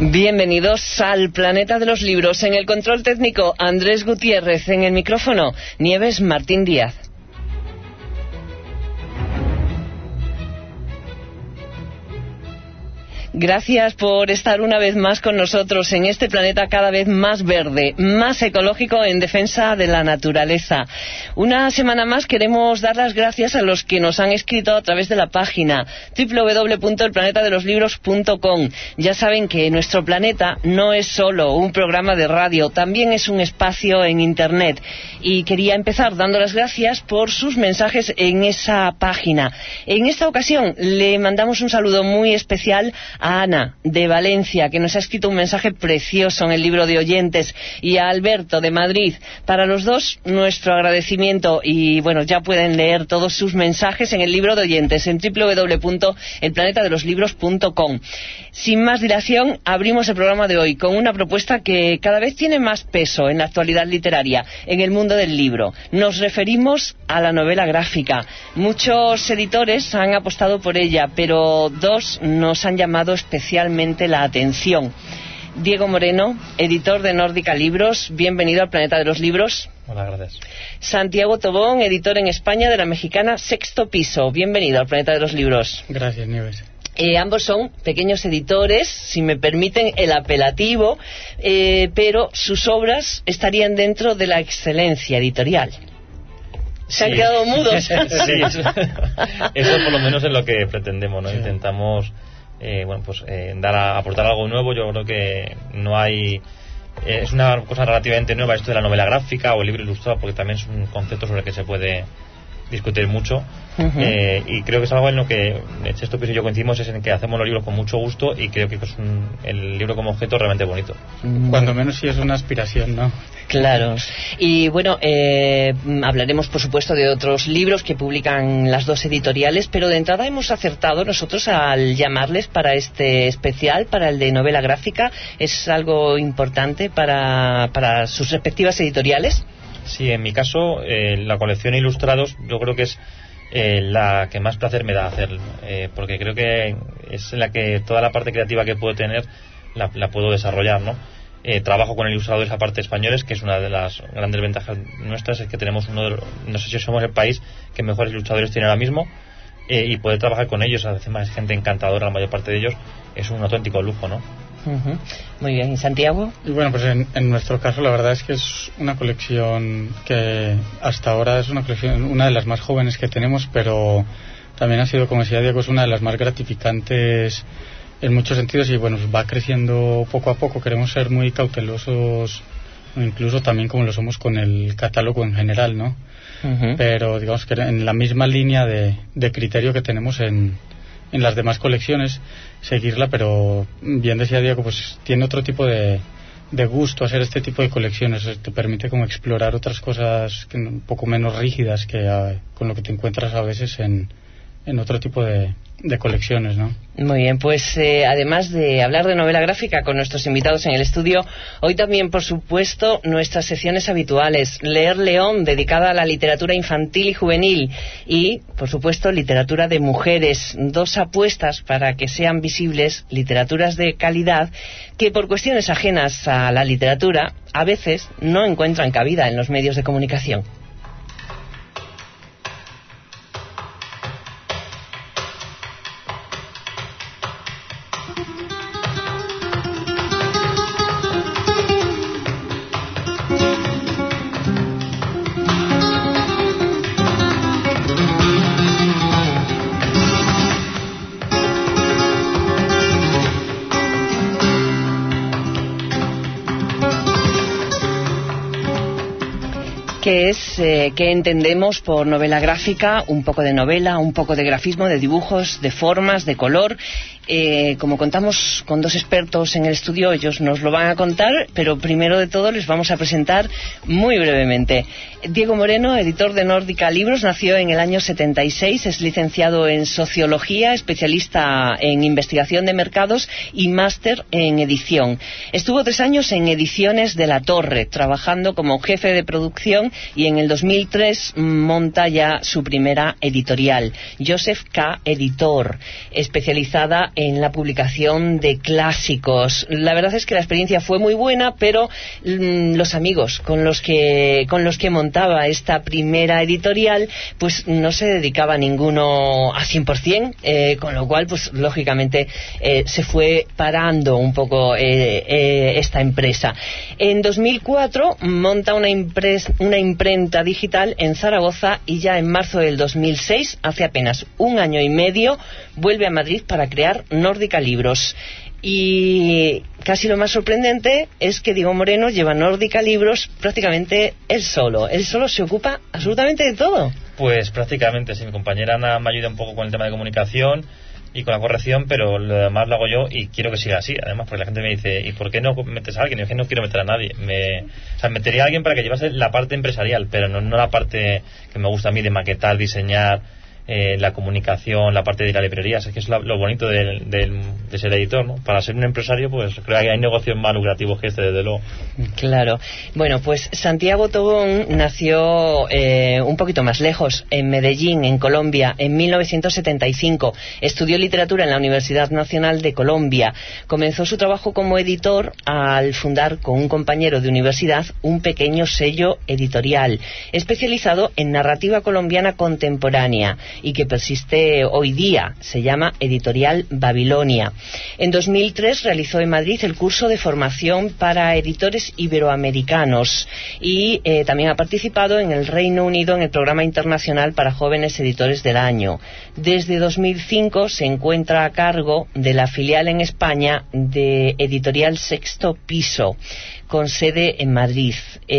Bienvenidos al Planeta de los Libros. En el control técnico, Andrés Gutiérrez. En el micrófono, Nieves Martín Díaz. Gracias por estar una vez más con nosotros en este planeta cada vez más verde, más ecológico, en defensa de la naturaleza. Una semana más queremos dar las gracias a los que nos han escrito a través de la página www.elplanetadeloslibros.com. Ya saben que nuestro planeta no es solo un programa de radio, también es un espacio en Internet. Y quería empezar dando las gracias por sus mensajes en esa página. En esta ocasión le mandamos un saludo muy especial a Ana, de Valencia, que nos ha escrito un mensaje precioso en el libro de oyentes, y a Alberto, de Madrid. Para los dos, nuestro agradecimiento, y bueno, ya pueden leer todos sus mensajes en el libro de oyentes en www.elplanetadeloslibros.com. Sin más dilación, abrimos el programa de hoy con una propuesta que cada vez tiene más peso en la actualidad literaria, en el mundo del libro. Nos referimos a la novela gráfica. Muchos editores han apostado por ella, pero dos nos han llamado especialmente la atención. Diego Moreno, editor de Nórdica Libros, bienvenido al Planeta de los Libros. Hola, gracias. Santiago Tobón, editor en España de la mexicana Sexto Piso, bienvenido al Planeta de los Libros. Gracias, Nieves. Ambos son pequeños editores, si me permiten el apelativo, pero sus obras estarían dentro de la excelencia editorial. Se han quedado mudos. Sí, eso por lo menos es lo que pretendemos, ¿no? Sí. Intentamos aportar algo nuevo. Yo creo que no hay... es una cosa relativamente nueva esto de la novela gráfica o el libro ilustrado, porque también es un concepto sobre el que se puede discutir mucho. Y creo que es algo en lo que Sexto Piso y yo coincidimos, es en que hacemos los libros con mucho gusto, y creo que es el libro como objeto realmente bonito. Cuando menos sí es una aspiración, ¿no? Claro. Y bueno, hablaremos por supuesto de otros libros que publican las dos editoriales, pero de entrada hemos acertado nosotros al llamarles para este especial, para el de novela gráfica. ¿Es algo importante para sus respectivas editoriales? Sí, en mi caso, la colección Ilustrados yo creo que es la que más placer me da hacer, porque creo que es la que toda la parte creativa que puedo tener la puedo desarrollar, ¿no? Trabajo con ilustradores aparte españoles, que es una de las grandes ventajas nuestras, es que tenemos no sé si somos el país que mejores ilustradores tiene ahora mismo, y poder trabajar con ellos, además gente encantadora, la mayor parte de ellos, es un auténtico lujo, ¿no? Muy bien. ¿Y Santiago? Y bueno, pues en nuestro caso la verdad es que es una colección que hasta ahora es una de las más jóvenes que tenemos, pero también ha sido, como decía Diego, es una de las más gratificantes en muchos sentidos, y bueno, va creciendo poco a poco. Queremos ser muy cautelosos, incluso también como lo somos con el catálogo en general, ¿no? Pero digamos que en la misma línea de criterio que tenemos en las demás colecciones, seguirla, pero bien decía Diego, pues tiene otro tipo de gusto hacer este tipo de colecciones. Te permite como explorar otras cosas un poco menos rígidas que con lo que te encuentras a veces en otro tipo de colecciones, ¿no? Muy bien, pues además de hablar de novela gráfica con nuestros invitados en el estudio, hoy también, por supuesto, nuestras secciones habituales: Leer León, dedicada a la literatura infantil y juvenil, y, por supuesto, literatura de mujeres. Dos apuestas para que sean visibles literaturas de calidad que, por cuestiones ajenas a la literatura, a veces no encuentran cabida en los medios de comunicación. ¿Qué entendemos por novela gráfica? Un poco de novela, un poco de grafismo, de dibujos, de formas, de color. Como contamos con dos expertos en el estudio, ellos nos lo van a contar, pero primero de todo les vamos a presentar muy brevemente. Diego Moreno, editor de Nórdica Libros, nació en el año 76, es licenciado en Sociología, especialista en investigación de mercados y máster en edición. Estuvo 3 años en Ediciones de la Torre, trabajando como jefe de producción, y en el 2003 monta ya su primera editorial, Joseph K. Editor, especializada en la publicación de clásicos. La verdad es que la experiencia fue muy buena, pero los amigos con los que montaba esta primera editorial, pues no se dedicaba ninguno a 100%, con lo cual, pues lógicamente se fue parando un poco esta empresa. En 2004 monta una imprenta digital en Zaragoza y ya en marzo del 2006, hace apenas un año y medio, vuelve a Madrid para crear Nórdica Libros. Y casi lo más sorprendente es que Diego Moreno lleva Nórdica Libros prácticamente él solo se ocupa absolutamente de todo. Pues prácticamente, sí, mi compañera Ana me ayuda un poco con el tema de comunicación y con la corrección, pero lo demás lo hago yo y quiero que siga así, además, porque la gente me dice, ¿y por qué no metes a alguien? Y yo no quiero meter a nadie, metería a alguien para que llevase la parte empresarial, pero no la parte que me gusta a mí de maquetar, diseñar, la comunicación, la parte de la librería. Es que es lo bonito de ser editor, ¿no? Para ser un empresario, pues creo que hay negocios más lucrativos que este, desde luego. Claro. Bueno, pues Santiago Tobón nació un poquito más lejos, en Medellín, en Colombia, en 1975. Estudió literatura en la Universidad Nacional de Colombia. Comenzó su trabajo como editor al fundar con un compañero de universidad un pequeño sello editorial especializado en narrativa colombiana contemporánea y que persiste hoy día. Se llama Editorial Babilonia. En 2003 realizó en Madrid el curso de formación para editores iberoamericanos y también ha participado en el Reino Unido en el programa internacional para jóvenes editores del año. Desde 2005 se encuentra a cargo de la filial en España de Editorial Sexto Piso, con sede en Madrid.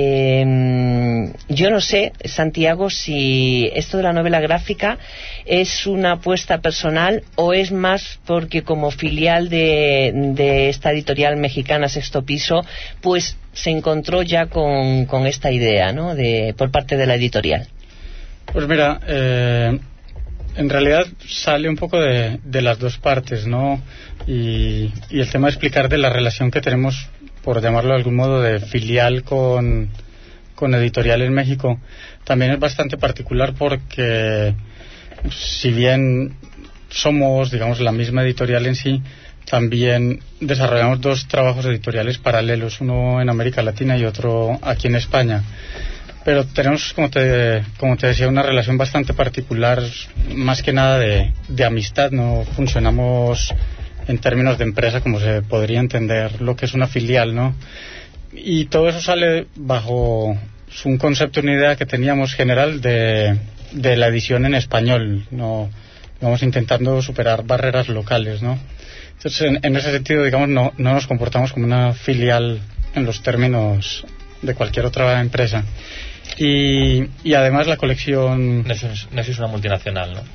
Yo no sé, Santiago, si esto de la novela gráfica es una apuesta personal o es más porque como filial de esta editorial mexicana Sexto Piso, pues se encontró ya con esta idea, ¿no?, por parte de la editorial. Pues mira, en realidad sale un poco de las dos partes, ¿no? Y el tema de explicar de la relación que tenemos, por llamarlo de algún modo, de filial con editorial en México, también es bastante particular porque si bien somos, digamos, la misma editorial en sí, también desarrollamos dos trabajos editoriales paralelos, uno en América Latina y otro aquí en España. Pero tenemos, como te decía, una relación bastante particular, más que nada de amistad. No funcionamos en términos de empresa como se podría entender lo que es una filial, ¿no? Y todo eso sale bajo un concepto, una idea que teníamos general de la edición en español, ¿no? Vamos intentando superar barreras locales, ¿no? Entonces, en ese sentido, digamos, no nos comportamos como una filial en los términos de cualquier otra empresa. Y además la colección... No es una multinacional, ¿no?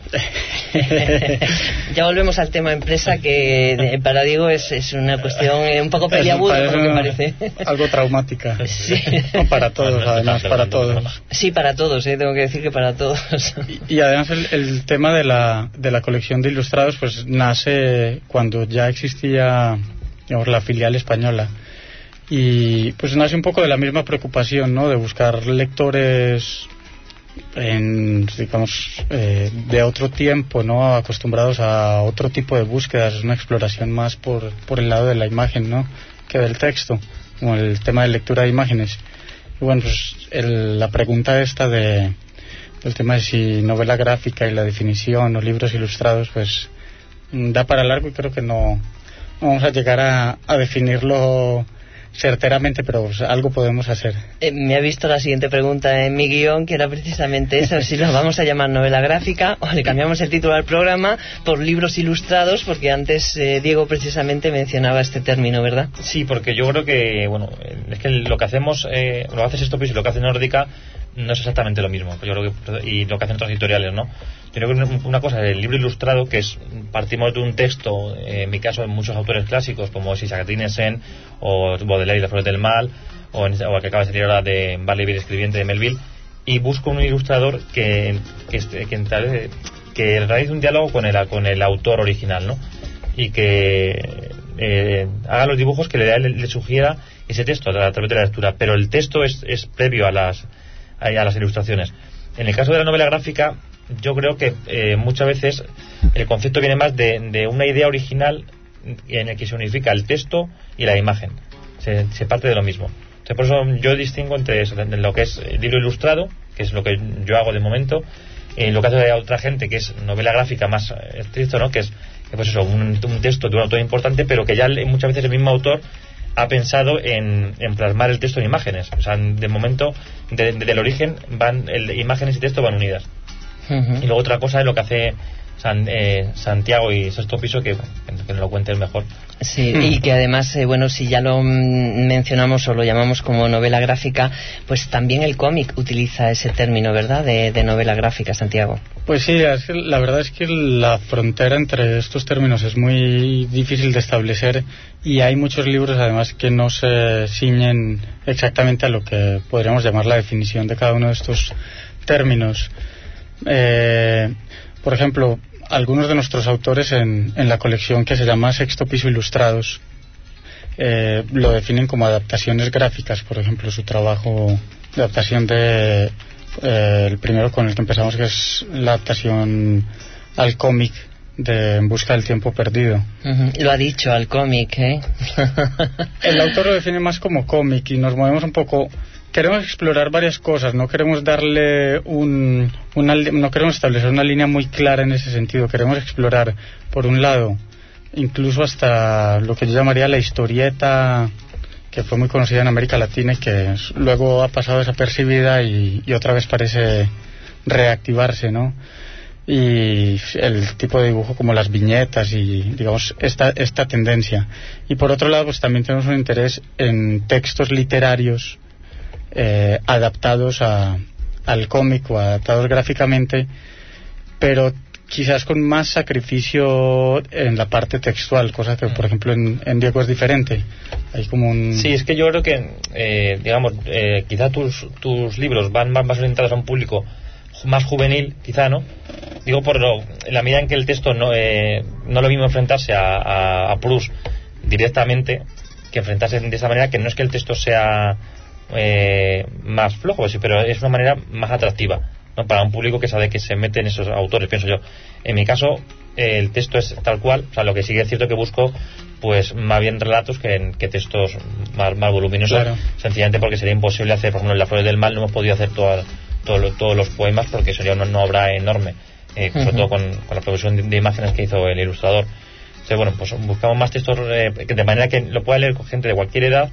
Ya volvemos al tema empresa, que para Diego es una cuestión un poco peliaguda, por lo que parece. Algo traumática. Sí. No, para todos, además, para todos. Sí, para todos, tengo que decir que para todos. Y además el tema de la colección de ilustrados pues nace cuando ya existía, digamos, la filial española. Y pues nace un poco de la misma preocupación, ¿no?, de buscar lectores de otro tiempo, ¿no?, acostumbrados a otro tipo de búsquedas. Es una exploración más por el lado de la imagen, ¿no?, que del texto, como el tema de lectura de imágenes. Y bueno, pues la pregunta esta del tema de si novela gráfica y la definición o libros ilustrados, pues da para largo y creo que no vamos a llegar a definirlo certeramente, pero pues, algo podemos hacer. Me ha visto la siguiente pregunta en mi guión, que era precisamente esa, si lo vamos a llamar novela gráfica o le cambiamos el título al programa por libros ilustrados, porque antes Diego precisamente mencionaba este término, ¿verdad? Sí, porque yo creo que, bueno, es que lo que hacemos, lo que hace Sexto Piso y lo que hace Nórdica no es exactamente lo mismo, yo creo que, y lo que hacen otras editoriales, ¿no? Yo creo que una cosa del libro ilustrado, que es, partimos de un texto, en mi caso, en muchos autores clásicos, como Isaac Dinesen, o Baudelaire y las flores del mal, o el que acaba de salir ahora de Barley Escribiente de Melville, y busco un ilustrador que realice un diálogo con el autor original, ¿no? Y que haga los dibujos que le sugiera ese texto a través de la lectura, pero el texto es previo a las ilustraciones. En el caso de la novela gráfica, yo creo que muchas veces el concepto viene más de una idea original en el que se unifica el texto y la imagen. Se parte de lo mismo. Entonces, por eso yo distingo entre lo que es el libro ilustrado, que es lo que yo hago de momento, lo que hace otra gente, que es novela gráfica más estricto, ¿no? Que es pues eso, un texto de un autor importante, pero que ya muchas veces el mismo autor ha pensado en plasmar el texto en imágenes. O sea, de momento, del origen, imágenes y texto van unidas. Uh-huh. Y luego otra cosa es lo que hace Santiago y Sexto Piso, que nos lo cuentes mejor. Sí, y que además, bueno, si ya lo mencionamos o lo llamamos como novela gráfica, pues también el cómic utiliza ese término, ¿verdad?, de novela gráfica, Santiago. Pues sí, la verdad es que la frontera entre estos términos es muy difícil de establecer, y hay muchos libros además que no se ciñen exactamente a lo que podríamos llamar la definición de cada uno de estos términos. Por ejemplo, algunos de nuestros autores en la colección que se llama Sexto Piso Ilustrados lo definen como adaptaciones gráficas. Por ejemplo, su trabajo de adaptación el primero con el que empezamos, que es la adaptación al cómic de En busca del tiempo perdido. Uh-huh. Lo ha dicho, al cómic, ¿eh? El autor lo define más como cómic, y nos movemos un poco. Queremos explorar varias cosas, no queremos darle no queremos establecer una línea muy clara en ese sentido. Queremos explorar, por un lado, incluso hasta lo que yo llamaría la historieta, que fue muy conocida en América Latina y que luego ha pasado desapercibida y otra vez parece reactivarse, ¿no? Y el tipo de dibujo como las viñetas y, digamos, esta tendencia. Y por otro lado, pues también tenemos un interés en textos literarios adaptados al cómic o adaptados gráficamente, pero quizás con más sacrificio en la parte textual, cosa que por ejemplo en Diego es diferente. Hay como Sí, es que yo creo que quizá tus libros van más orientados a un público más juvenil, quizá, ¿no? Digo, en la medida en que el texto no lo mismo enfrentarse a Proust directamente que enfrentarse de esa manera, que no es que el texto sea más flojo, sí, pero es una manera más atractiva, ¿no?, para un público que sabe que se mete en esos autores, pienso yo. En mi caso, el texto es tal cual, o sea, lo que sí que es cierto que busco pues más bien relatos que textos más voluminosos, claro. Sencillamente porque sería imposible hacer, por ejemplo, en Las Flores del Mal no hemos podido hacer todos los poemas, porque sería una obra enorme, sobre todo con la producción de imágenes que hizo el ilustrador. Entonces, bueno, pues buscamos más textos de manera que lo pueda leer con gente de cualquier edad.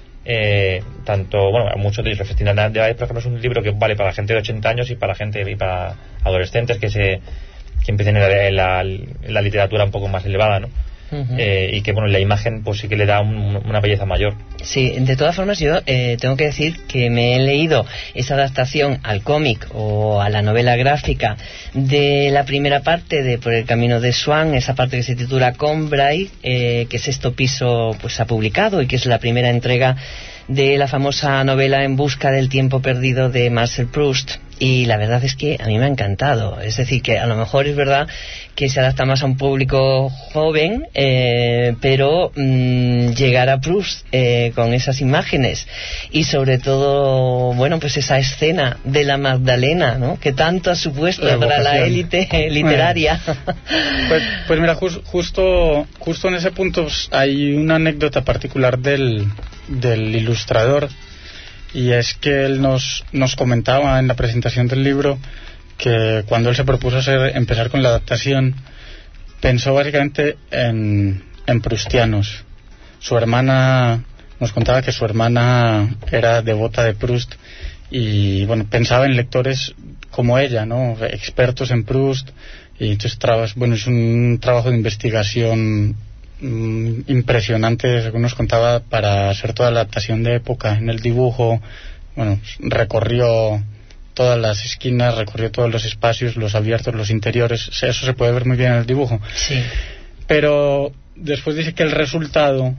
Muchos de ellos, Reflecting the Light, por ejemplo, es un libro que vale para gente de 80 años y para adolescentes que empiecen en la literatura un poco más elevada, ¿no? Uh-huh. Y que, bueno, la imagen pues sí que le da una belleza mayor. Sí, de todas formas yo tengo que decir que me he leído esa adaptación al cómic o a la novela gráfica de la primera parte de Por el camino de Swan, esa parte que se titula Combray, que Sexto Piso pues ha publicado y que es la primera entrega de la famosa novela En busca del tiempo perdido de Marcel Proust. Y la verdad es que a mí me ha encantado. Es decir, que a lo mejor es verdad que se adapta más a un público joven, pero llegar a Proust con esas imágenes y sobre todo, bueno, pues esa escena de la Magdalena, ¿no?, que tanto ha supuesto para la élite literaria. Pues mira, justo en ese punto hay una anécdota particular del ilustrador. Y es que él nos comentaba en la presentación del libro que cuando él se propuso empezar con la adaptación, pensó básicamente en proustianos. Su hermana, nos contaba que su hermana era devota de Proust y, bueno, pensaba en lectores como ella, ¿no?, expertos en Proust. Y entonces, es un trabajo de investigación impresionante, según nos contaba, para hacer toda la adaptación de época en el dibujo. Bueno, recorrió todas las esquinas, recorrió todos los espacios, los abiertos, los interiores. Eso se puede ver muy bien en el dibujo. Sí. Pero después dice que el resultado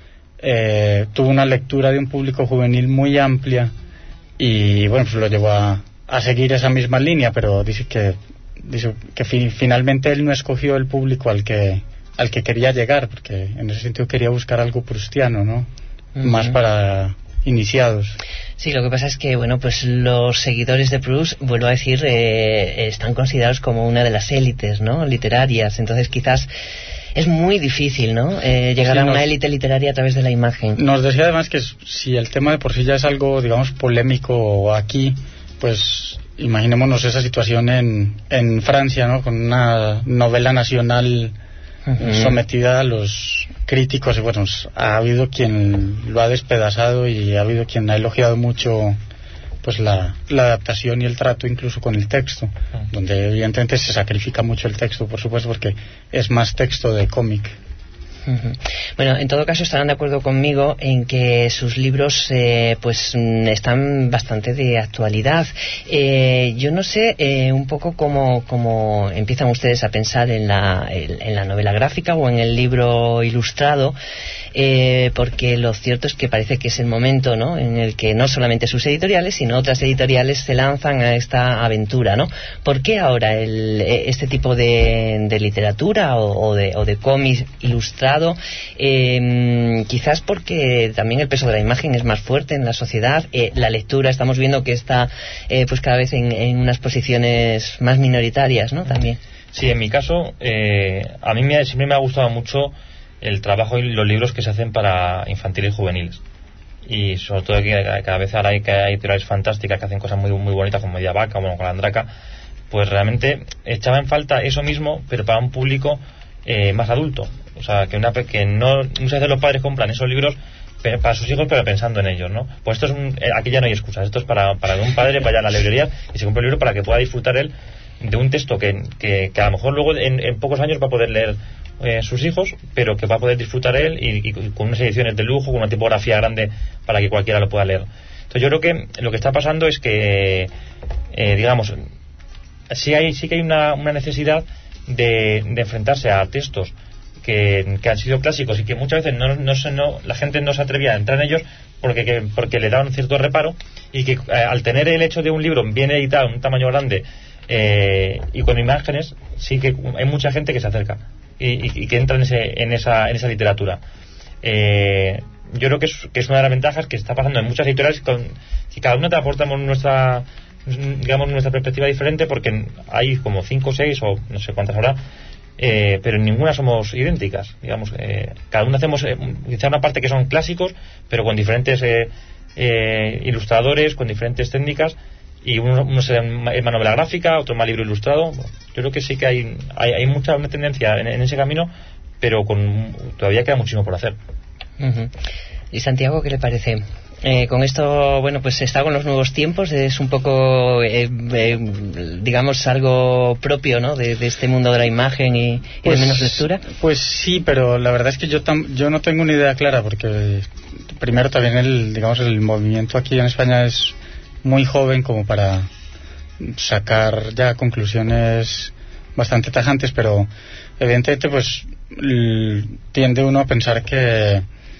tuvo una lectura de un público juvenil muy amplia y, bueno, pues lo llevó a seguir esa misma línea, pero dice que finalmente él no escogió el público al que quería llegar, porque en ese sentido quería buscar algo proustiano, ¿no? Uh-huh. Más para iniciados. Sí, lo que pasa es que, bueno, pues los seguidores de Proust, vuelvo a decir, están considerados como una de las élites, ¿no?, literarias. Entonces, quizás es muy difícil, ¿no?, llegar a una élite literaria a través de la imagen. Nos decía además que si el tema de por sí ya es algo, digamos, polémico aquí, pues imaginémonos esa situación en Francia, ¿no?, con una novela nacional sometida a los críticos, y bueno, ha habido quien lo ha despedazado y ha habido quien ha elogiado mucho pues la adaptación y el trato incluso con el texto, donde evidentemente se sacrifica mucho el texto, por supuesto, porque es más texto de cómic. Bueno, en todo caso estarán de acuerdo conmigo en que sus libros pues están bastante de actualidad. Yo no sé un poco cómo empiezan ustedes a pensar en la novela gráfica o en el libro ilustrado, porque lo cierto es que parece que es el momento, ¿no?, en el que no solamente sus editoriales sino otras editoriales se lanzan a esta aventura, ¿no? ¿Por qué ahora este tipo de literatura o de cómic ilustrado? Quizás porque también el peso de la imagen es más fuerte en la sociedad. La lectura estamos viendo que está pues cada vez en unas posiciones más minoritarias, ¿no?, también. Sí, en mi caso a mí siempre me ha gustado mucho el trabajo y los libros que se hacen para infantiles y juveniles, y sobre todo que cada vez ahora hay editoriales fantásticas que hacen cosas muy, muy bonitas como Mediavaca o bueno, Calandraca, pues realmente echaba en falta eso mismo pero para un público más adulto. O sea, que no muchas veces los padres compran esos libros para sus hijos pero pensando en ellos, ¿no? Pues esto aquí ya no hay excusas, esto es para que un padre vaya a la librería y se compre el libro para que pueda disfrutar él de un texto que a lo mejor luego en pocos años va a poder leer sus hijos, pero que va a poder disfrutar él y con unas ediciones de lujo, con una tipografía grande para que cualquiera lo pueda leer. Entonces yo creo que lo que está pasando es que digamos sí que hay una necesidad de enfrentarse a textos que han sido clásicos y que muchas veces la gente no se atrevía a entrar en ellos porque le daban cierto reparo, y que al tener el hecho de un libro bien editado, un tamaño grande y con imágenes, sí que hay mucha gente que se acerca y que entra en esa literatura. Yo creo que es una de las ventajas que está pasando en muchas editoriales, que cada una te aportamos nuestra perspectiva diferente, porque hay como 5 o 6 o no sé cuántas habrá, pero en ninguna somos idénticas, digamos. Cada uno hacemos quizá una parte que son clásicos pero con diferentes ilustradores, con diferentes técnicas, y uno es más novela gráfica, otro más libro ilustrado. Yo creo que sí que hay una tendencia en ese camino, pero todavía queda muchísimo por hacer. ¿Y Santiago, qué le parece? Con esto, bueno, pues está con los nuevos tiempos, es un poco, digamos, algo propio, ¿no?, de este mundo de la imagen y de menos lectura. Pues sí, pero la verdad es que yo no tengo una idea clara, porque primero también el movimiento aquí en España es muy joven como para sacar ya conclusiones bastante tajantes, pero evidentemente pues tiende uno a pensar que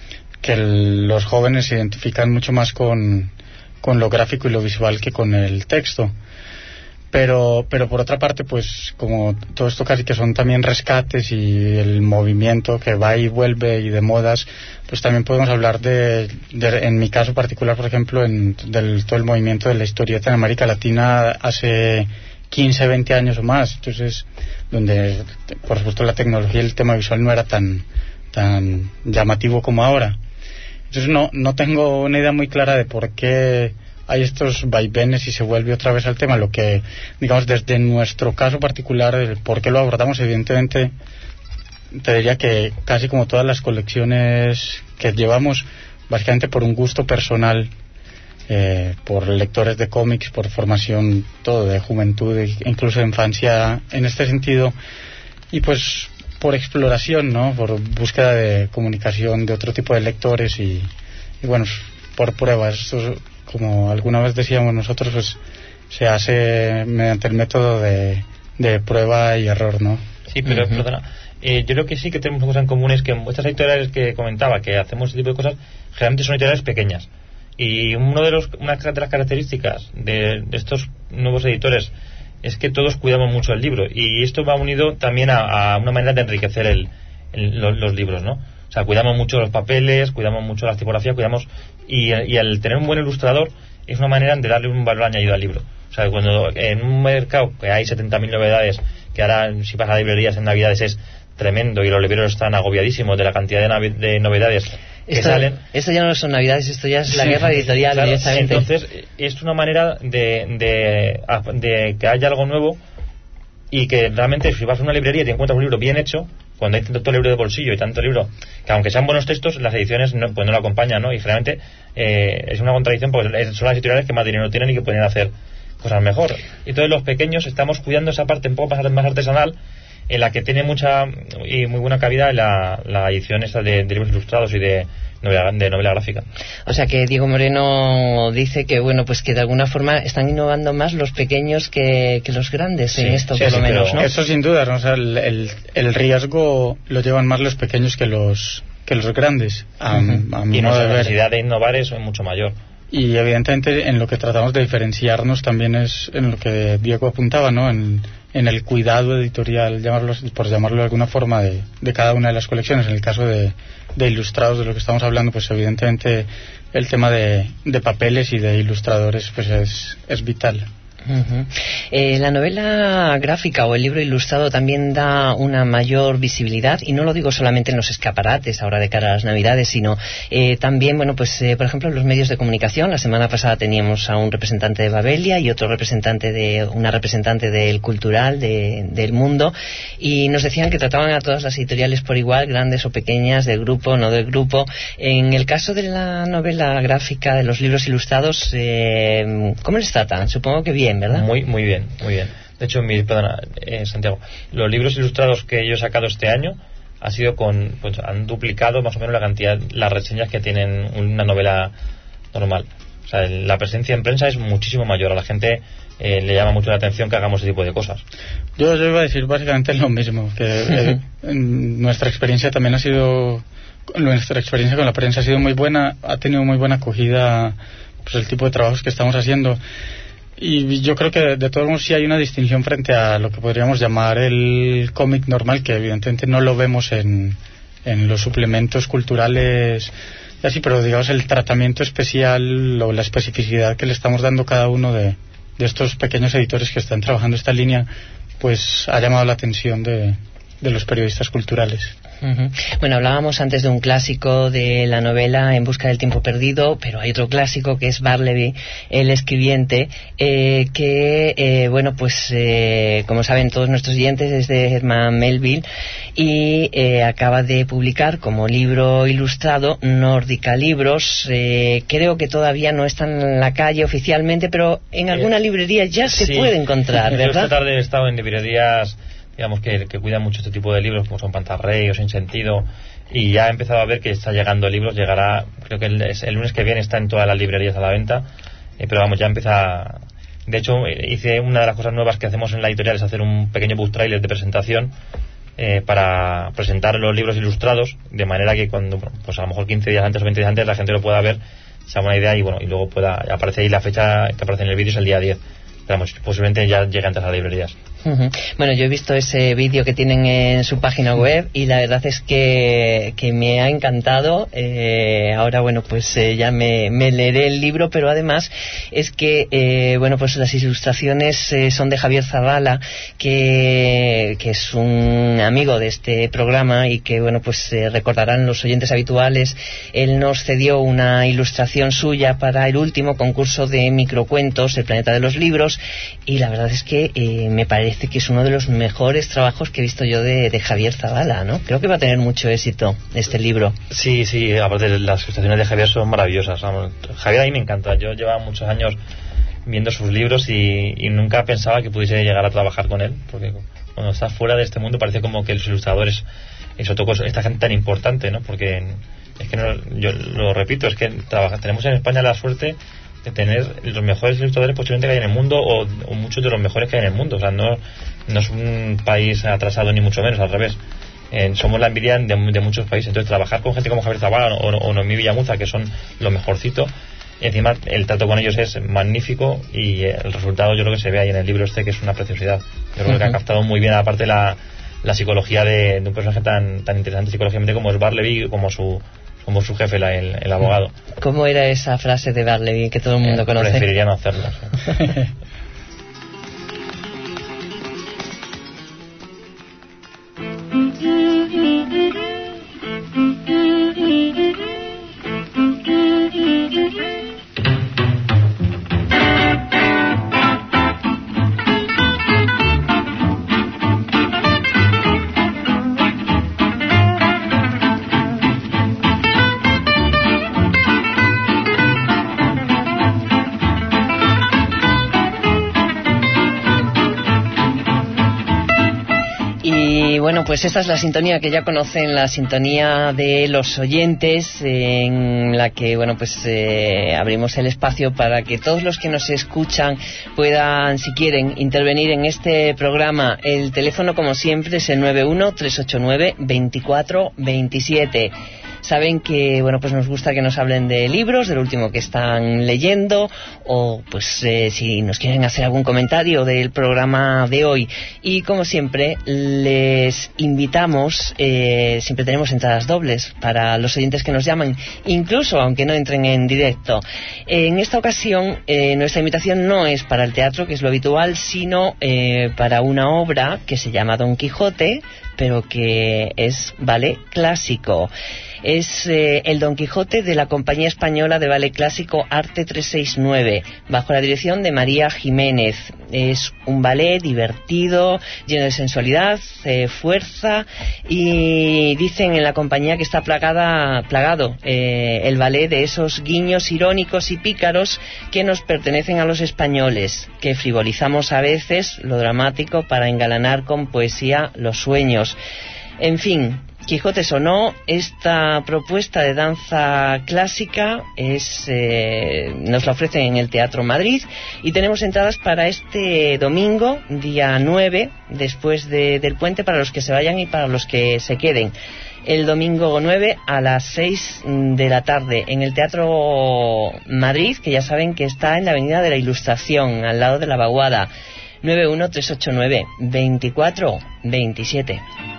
los jóvenes se identifican mucho más con lo gráfico y lo visual que con el texto, pero por otra parte, pues como todo esto casi que son también rescates y el movimiento que va y vuelve y de modas, pues también podemos hablar en mi caso particular, por ejemplo, todo el movimiento de la historieta en América Latina hace 15, 20 años o más, entonces donde por supuesto la tecnología y el tema visual no era tan llamativo como ahora. Entonces no tengo una idea muy clara de por qué hay estos vaivenes y se vuelve otra vez al tema. Lo que, digamos, desde nuestro caso particular, el por qué lo abordamos, evidentemente, te diría que casi como todas las colecciones que llevamos, básicamente por un gusto personal, por lectores de cómics, por formación, todo, de juventud e incluso de infancia en este sentido, y pues por exploración, ¿no?, por búsqueda de comunicación de otro tipo de lectores y bueno, por pruebas. Esto, como alguna vez decíamos nosotros, pues se hace mediante el método de prueba y error, ¿no? Sí, pero perdona, yo creo que sí que tenemos cosas en común, es que estas editoriales que comentaba, que hacemos este tipo de cosas, generalmente son editoriales pequeñas, y una de las características de estos nuevos editores es que todos cuidamos mucho el libro, y esto va unido también a una manera de enriquecer los libros, ¿no? O sea, cuidamos mucho los papeles, cuidamos mucho las tipografías, y al tener un buen ilustrador es una manera de darle un valor añadido al libro. O sea, cuando en un mercado que hay 70.000 novedades, que ahora si vas a librerías en Navidades es tremendo y los libreros están agobiadísos de la cantidad de novedades que salen. Esto ya no son Navidades, esto ya es la guerra editorial, claro, directamente. Entonces es una manera de que haya algo nuevo, y que realmente si vas a una librería y te encuentras un libro bien hecho, cuando hay tanto libro de bolsillo y tanto libro que aunque sean buenos textos, las ediciones no lo acompañan, ¿no? Y generalmente es una contradicción, porque son las editoriales que más dinero tienen y que pueden hacer cosas mejor. Y entonces los pequeños estamos cuidando esa parte un poco más artesanal, en la que tiene mucha y muy buena cabida la edición esta de libros ilustrados y de novela gráfica. O sea que Diego Moreno dice que bueno, pues que de alguna forma están innovando más los pequeños que los grandes en esto, por lo menos, ¿no? Eso sin duda, ¿no? O sea, el riesgo lo llevan más los pequeños que los grandes, a mi y modo de ver. La necesidad de innovar es mucho mayor. Y evidentemente en lo que tratamos de diferenciarnos también es en lo que Diego apuntaba, ¿no? En el cuidado editorial, por llamarlo de alguna forma, de cada una de las colecciones. En el caso de ilustrados, de lo que estamos hablando, pues evidentemente el tema de papeles y de ilustradores pues es vital. La novela gráfica o el libro ilustrado también da una mayor visibilidad, y no lo digo solamente en los escaparates ahora de cara a las Navidades, sino también, bueno, pues por ejemplo en los medios de comunicación. La semana pasada teníamos a un representante de Babelia y una representante del Cultural del Mundo, y nos decían que trataban a todas las editoriales por igual, grandes o pequeñas, del grupo, no del grupo. En el caso de la novela gráfica, de los libros ilustrados, ¿cómo les tratan? Supongo que bien, ¿verdad? Muy bien. De hecho, Santiago, los libros ilustrados que yo he sacado este año han duplicado más o menos la cantidad, las reseñas que tienen una novela normal. O sea, la presencia en prensa es muchísimo mayor. A la gente le llama mucho la atención que hagamos ese tipo de cosas. Yo iba a decir básicamente lo mismo, que nuestra experiencia con la prensa ha sido muy buena, ha tenido muy buena acogida, pues el tipo de trabajos que estamos haciendo. Y yo creo que de todos modos sí hay una distinción frente a lo que podríamos llamar el cómic normal, que evidentemente no lo vemos en los suplementos culturales y así, pero digamos el tratamiento especial o la especificidad que le estamos dando cada uno de estos pequeños editores que están trabajando esta línea, pues ha llamado la atención de los periodistas culturales. Bueno, hablábamos antes de un clásico de la novela En busca del tiempo perdido, pero hay otro clásico que es Barleby, el escribiente, que bueno, pues como saben todos nuestros oyentes, es de Herman Melville, y acaba de publicar como libro ilustrado Nórdica Libros. Creo que todavía no está en la calle oficialmente, pero en alguna librería ya se puede encontrar, ¿verdad? Yo esta tarde he estado en librerías, digamos, que cuidan mucho este tipo de libros, como son Pantarrey o Sin Sentido, y ya he empezado a ver que está llegando libros. Llegará, creo que el lunes que viene está en todas las librerías a la venta, pero vamos, ya empieza. De hecho, hice una de las cosas nuevas que hacemos en la editorial, es hacer un pequeño book trailer de presentación para presentar los libros ilustrados, de manera que cuando, pues a lo mejor 15 días antes o 20 días antes, la gente lo pueda ver, se haga una idea, y bueno, y luego aparece ahí la fecha que aparece en el vídeo, es el día 10. Pero vamos, posiblemente ya llegue antes a las librerías. Bueno, yo he visto ese vídeo que tienen en su página web y la verdad es que me ha encantado. Ahora, bueno, pues ya me leeré el libro, pero además es que, bueno, pues las ilustraciones son de Javier Zavala, que es un amigo de este programa y que, bueno, pues recordarán los oyentes habituales. Él nos cedió una ilustración suya para el último concurso de microcuentos, El Planeta de los Libros, y la verdad es que me parece que es uno de los mejores trabajos que he visto yo de Javier Zavala, ¿no? Creo que va a tener mucho éxito este libro. Sí, aparte las ilustraciones de Javier son maravillosas. Javier a mí me encanta. Yo llevaba muchos años viendo sus libros y nunca pensaba que pudiese llegar a trabajar con él, porque cuando estás fuera de este mundo parece como que los ilustradores, y sobre todo esta gente tan importante, ¿no? Porque es que yo lo repito, es que tenemos en España la suerte de tener los mejores ilustradores posiblemente que hay en el mundo, o muchos de los mejores que hay en el mundo. O sea, no es un país atrasado ni mucho menos, al revés. Somos la envidia de muchos países. Entonces, trabajar con gente como Javier Zavala o Noemí Villamuza, que son lo mejorcito, y encima el trato con ellos es magnífico, y el resultado yo creo que se ve ahí en el libro que es una preciosidad. Yo creo que ha captado muy bien, aparte la la psicología de un personaje tan interesante psicológicamente como es Bartleby, como su jefe, el abogado. ¿Cómo era esa frase de Bartleby que todo el mundo conoce? Preferiría no hacerlo. Bueno, pues esta es la sintonía que ya conocen, la sintonía de los oyentes, en la que, bueno, pues abrimos el espacio para que todos los que nos escuchan puedan, si quieren, intervenir en este programa. El teléfono, como siempre, es el 91-389-2427. Saben que, bueno, pues nos gusta que nos hablen de libros, del último que están leyendo, o pues si nos quieren hacer algún comentario del programa de hoy. Y como siempre, les invitamos, siempre tenemos entradas dobles para los oyentes que nos llaman, incluso aunque no entren en directo. En esta ocasión, nuestra invitación no es para el teatro, que es lo habitual, sino para una obra que se llama Don Quijote, pero que es ballet clásico. Es el Don Quijote de la Compañía Española de Ballet Clásico Arte 369, bajo la dirección de María Jiménez. Es un ballet divertido, lleno de sensualidad, fuerza, y dicen en la compañía que está plagado el ballet de esos guiños irónicos y pícaros que nos pertenecen a los españoles, que frivolizamos a veces lo dramático para engalanar con poesía los sueños. En fin, Quijotes o no, esta propuesta de danza clásica nos la ofrecen en el Teatro Madrid, y tenemos entradas para este domingo, día 9, después del puente, para los que se vayan y para los que se queden. El domingo 9 a las 6 de la tarde en el Teatro Madrid, que ya saben que está en la Avenida de la Ilustración, al lado de la Vaguada. 91-389-2427.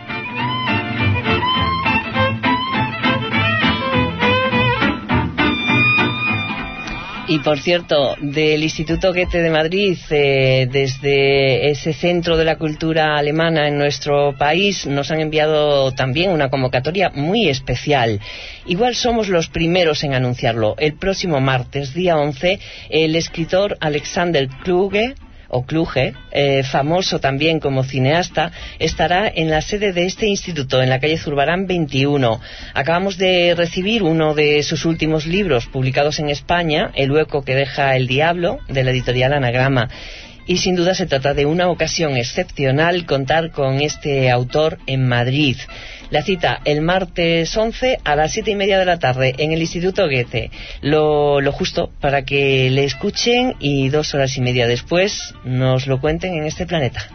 Y por cierto, del Instituto Goethe de Madrid, desde ese centro de la cultura alemana en nuestro país, nos han enviado también una convocatoria muy especial. Igual somos los primeros en anunciarlo. El próximo martes, día 11, el escritor Alexander Kluge, famoso también como cineasta, estará en la sede de este instituto, en la calle Zurbarán 21. Acabamos de recibir uno de sus últimos libros publicados en España, El hueco que deja el diablo, de la editorial Anagrama. Y sin duda se trata de una ocasión excepcional contar con este autor en Madrid. La cita el martes 11 a las 7:30 de la tarde en el Instituto Goethe. Lo justo para que le escuchen y 2 horas y media después nos lo cuenten en este planeta.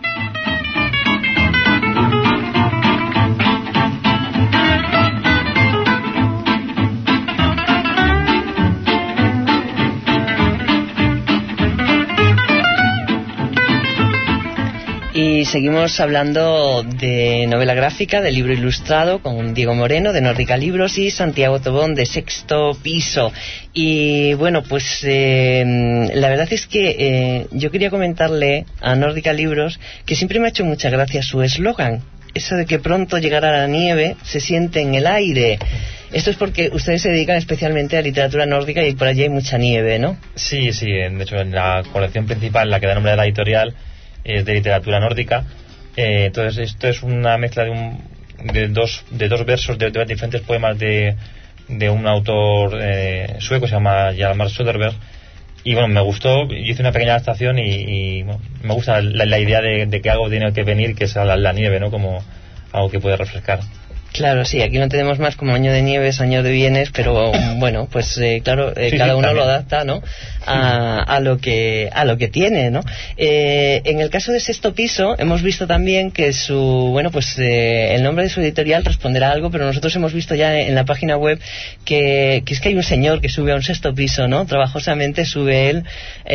Y seguimos hablando de novela gráfica, de libro ilustrado, con Diego Moreno de Nórdica Libros y Santiago Tobón de Sexto Piso. Y bueno, pues la verdad es que yo quería comentarle a Nórdica Libros que siempre me ha hecho mucha gracia su eslogan, eso de que pronto llegará la nieve, se siente en el aire. Esto es porque ustedes se dedican especialmente a literatura nórdica y por allí hay mucha nieve, ¿no? Sí, de hecho en la colección principal, la que da nombre a la editorial, es de literatura nórdica. Entonces esto es una mezcla de dos versos de diferentes poemas de un autor sueco, se llama Hjalmar Söderberg, y bueno, me gustó. Yo hice una pequeña adaptación y bueno, me gusta la idea de que algo tiene que venir, que es la nieve, ¿no? Como algo que puede refrescar. Claro, sí, aquí no tenemos más como año de nieves, año de bienes, pero bueno, pues claro, cada uno lo adapta, ¿no? A lo que tiene, ¿no? En el caso de Sexto Piso hemos visto también que el nombre de su editorial responderá a algo, pero nosotros hemos visto ya en la página web que es que hay un señor que sube a un sexto piso, ¿no? Trabajosamente sube él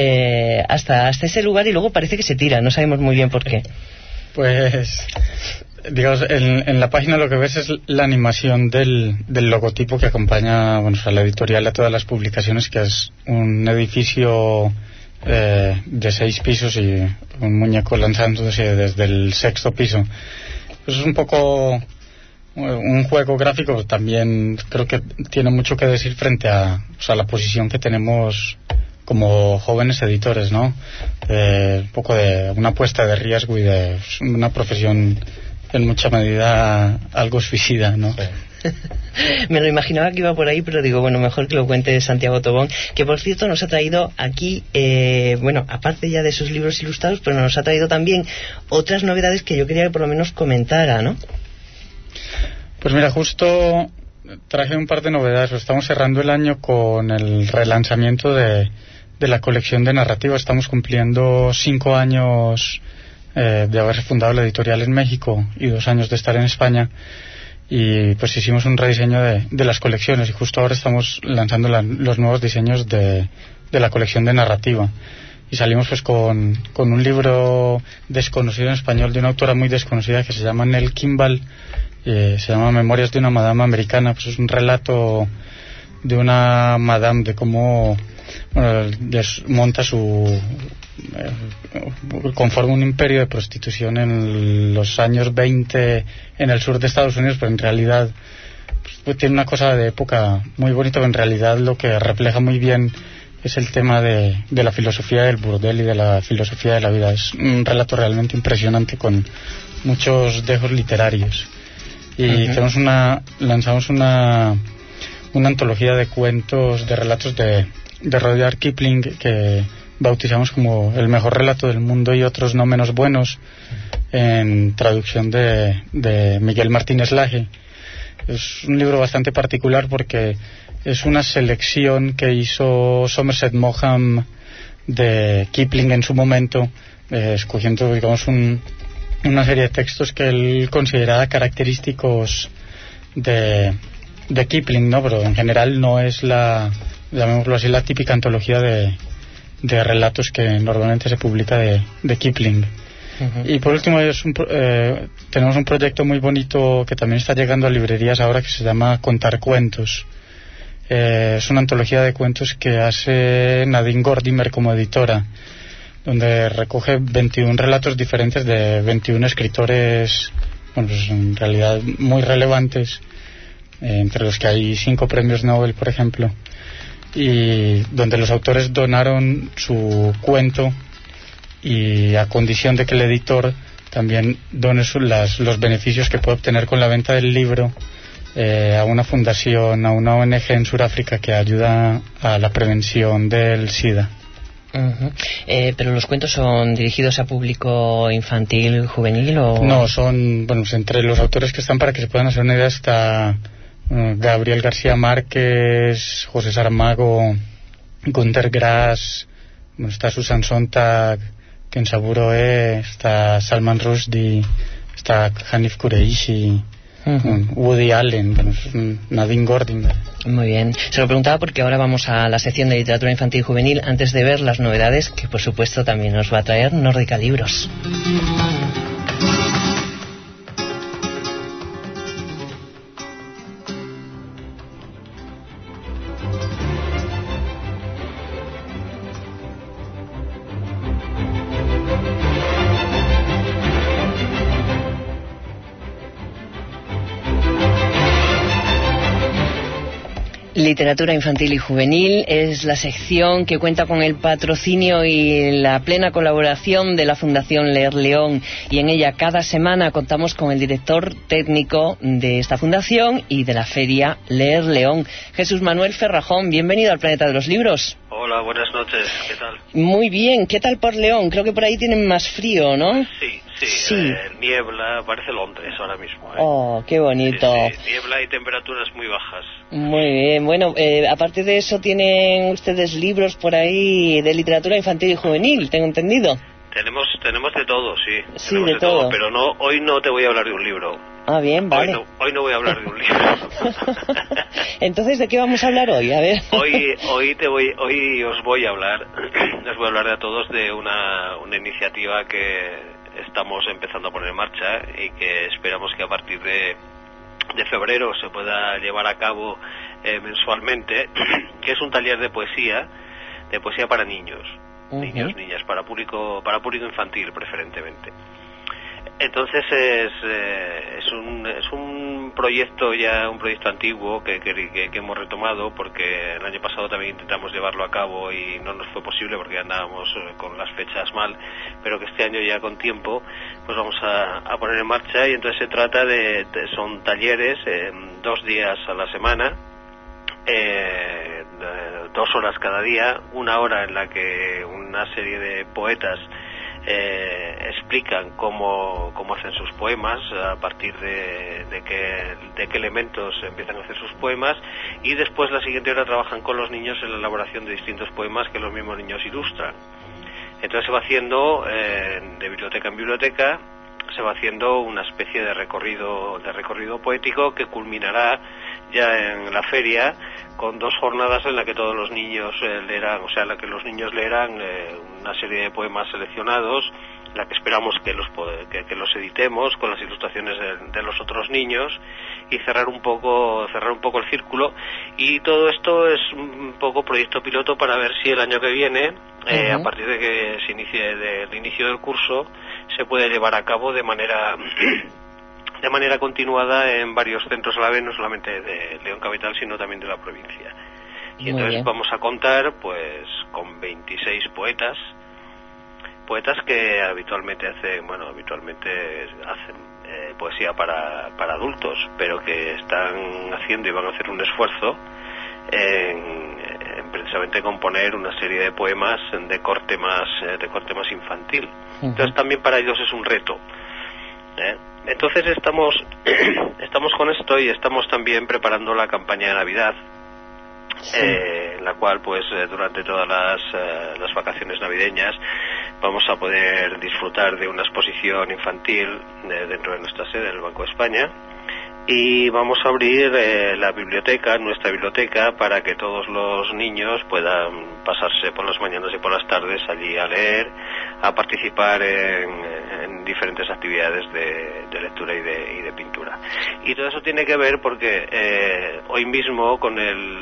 hasta ese lugar y luego parece que se tira, no sabemos muy bien por qué. Pues digamos, en la página lo que ves es la animación del logotipo que acompaña, bueno, a la editorial, a todas las publicaciones, que es un edificio de 6 pisos y un muñeco lanzándose desde el 6º piso. Pues es un poco un juego gráfico. También creo que tiene mucho que decir frente a, o sea, la posición que tenemos como jóvenes editores, ¿no? Un poco de una apuesta de riesgo y de una profesión en mucha medida algo suicida, ¿no? Sí. Me lo imaginaba que iba por ahí, pero digo, bueno, mejor que lo cuente Santiago Tobón, que por cierto nos ha traído aquí, bueno, aparte ya de sus libros ilustrados, pero nos ha traído también otras novedades que yo quería que por lo menos comentara, ¿no? Pues mira, justo traje un par de novedades. Estamos cerrando el año con el relanzamiento de la colección de narrativa. Estamos cumpliendo 5 años de haber fundado la editorial en México y 2 años de estar en España, y pues hicimos un rediseño de las colecciones, y justo ahora estamos lanzando los nuevos diseños de la colección de narrativa, y salimos pues con un libro desconocido en español de una autora muy desconocida que se llama Nell Kimball. Se llama Memorias de una Madame Americana. Pues es un relato de una madame, de cómo, bueno, monta conforma un imperio de prostitución en los años 20 en el sur de Estados Unidos, pero en realidad pues tiene una cosa de época muy bonita, pero en realidad lo que refleja muy bien es el tema de la filosofía del burdel y de la filosofía de la vida. Es un relato realmente impresionante con muchos dejos literarios. Y lanzamos una antología de cuentos, de relatos de Rudyard Kipling, que bautizamos como el mejor relato del mundo y otros no menos buenos, en traducción de Miguel Martínez Laje. Es un libro bastante particular porque es una selección que hizo Somerset Maugham de Kipling en su momento, escogiendo, digamos, una serie de textos que él consideraba característicos de Kipling, ¿no? Pero en general no es llamémoslo así, la típica antología de relatos que normalmente se publica de Kipling. Uh-huh. Y por último tenemos un proyecto muy bonito que también está llegando a librerías ahora, que se llama Contar Cuentos. Es una antología de cuentos que hace Nadine Gordimer como editora, donde recoge 21 relatos diferentes de 21 escritores, bueno, pues en realidad muy relevantes, entre los que hay 5 premios Nobel, por ejemplo, y donde los autores donaron su cuento, y a condición de que el editor también done los beneficios que puede obtener con la venta del libro a una fundación, a una ONG en Sudáfrica que ayuda a la prevención del SIDA. Uh-huh. ¿Pero los cuentos son dirigidos a público infantil, juvenil o...? No, son, bueno, entre los autores que están, para que se puedan hacer una idea, está Gabriel García Márquez, José Saramago, Günter Grass, está Susan Sontag, Ken Saburoe, está Salman Rushdie, está Hanif Kureishi, uh-huh, Woody Allen, bueno, Nadine Gordimer. Muy bien. Se lo preguntaba porque ahora vamos a la sección de literatura infantil y juvenil, antes de ver las novedades que por supuesto también nos va a traer Nórdica Libros. Literatura infantil y juvenil es la sección que cuenta con el patrocinio y la plena colaboración de la Fundación Leer León, y en ella cada semana contamos con el director técnico de esta fundación y de la feria Leer León, Jesús Manuel Ferrajón. Bienvenido al Planeta de los Libros. Hola, buenas noches, ¿qué tal? Muy bien, ¿qué tal por León? Creo que por ahí tienen más frío, ¿no? Sí. Niebla, parece Londres ahora mismo. Oh, qué bonito. Sí, niebla y temperaturas muy bajas. Muy bien, bueno, aparte de eso, ¿tienen ustedes libros por ahí de literatura infantil y juvenil, tengo entendido? Tenemos de todo, sí. Sí, de todo. Pero hoy no te voy a hablar de un libro. Ah, bien, vale. Hoy no voy a hablar de un libro. Entonces, ¿de qué vamos a hablar hoy? A ver. Hoy os voy a hablar a todos de una iniciativa que estamos empezando a poner en marcha y que esperamos que a partir de febrero se pueda llevar a cabo mensualmente, que es un taller de poesía para niños, niñas, para público infantil preferentemente. Entonces es un proyecto antiguo que hemos retomado, porque el año pasado también intentamos llevarlo a cabo y no nos fue posible porque andábamos con las fechas mal, pero que este año ya con tiempo pues vamos a poner en marcha. Y entonces se trata son talleres 2 días a la semana, 2 horas cada día, 1 hora en la que una serie de poetas explican cómo hacen sus poemas, a partir de qué elementos empiezan a hacer sus poemas, y después la siguiente hora trabajan con los niños en la elaboración de distintos poemas que los mismos niños ilustran. Entonces se va haciendo de biblioteca en biblioteca, se va haciendo una especie de recorrido poético que culminará ya en la feria con 2 jornadas en la que todos los niños leerán, o sea, en la que los niños leerán una serie de poemas seleccionados, en la que esperamos que los editemos con las ilustraciones de los otros niños, y cerrar un poco el círculo. Y todo esto es un poco proyecto piloto para ver si el año que viene, a partir de que se inicie del inicio del curso, se puede llevar a cabo de manera continuada en varios centros a la vez, no solamente de León Capital, sino también de la provincia. Y entonces vamos a contar pues con 26 poetas que habitualmente hacen poesía para adultos, pero que están haciendo y van a hacer un esfuerzo en precisamente componer una serie de poemas de corte más infantil. Entonces también para ellos es un reto. Entonces estamos con esto, y estamos también preparando la campaña de Navidad, en la cual pues durante todas las vacaciones navideñas vamos a poder disfrutar de una exposición infantil dentro de nuestra sede, el Banco de España, y vamos a abrir nuestra biblioteca, para que todos los niños puedan pasarse por las mañanas y por las tardes allí a leer, a participar en diferentes actividades de lectura y de pintura. Y todo eso tiene que ver porque hoy mismo, con